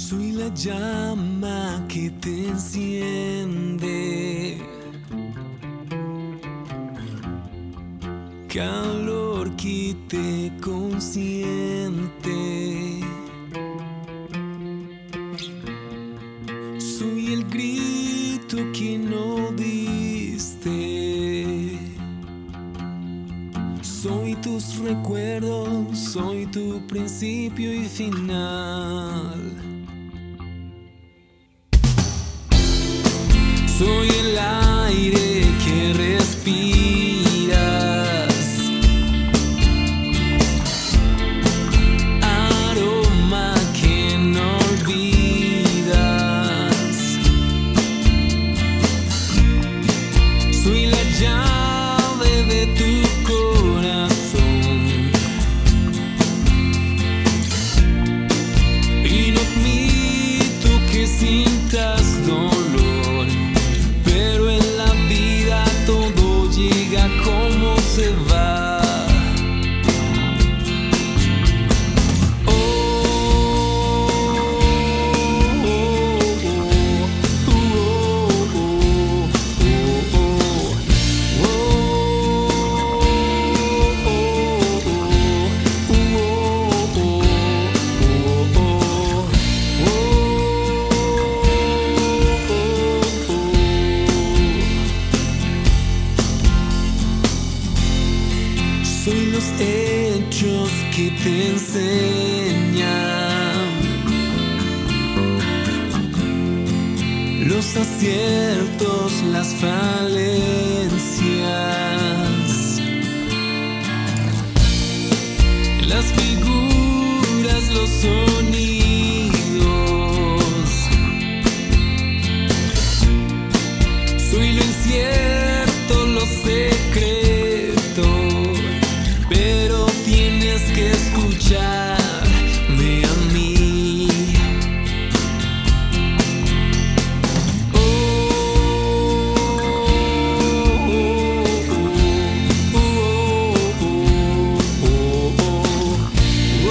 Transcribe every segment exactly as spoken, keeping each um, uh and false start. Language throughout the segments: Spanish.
Soy la llama que te enciende, calor que te consiente. Soy el grito que no diste. Soy tus recuerdos, soy tu principio y final. Soy el aire que respiras, aroma que no olvidas. Soy la llave de tu corazón y no admito que sientas dolor, pero en la vida todo llega como se va. Soy los hechos que te enseñan, los aciertos, las falencias, las figuras, los sonidos. Soy lo incierto, los secretos, pero tienes que escucharme a mí. Oh, oh, oh, oh, oh,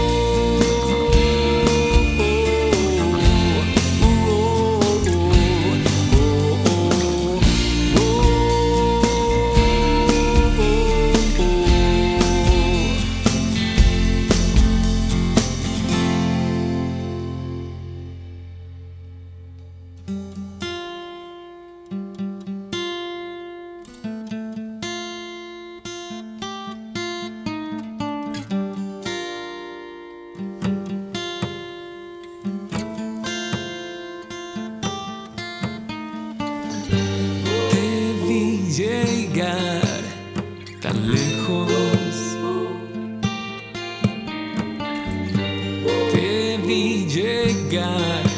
llegar tan lejos, te vi llegar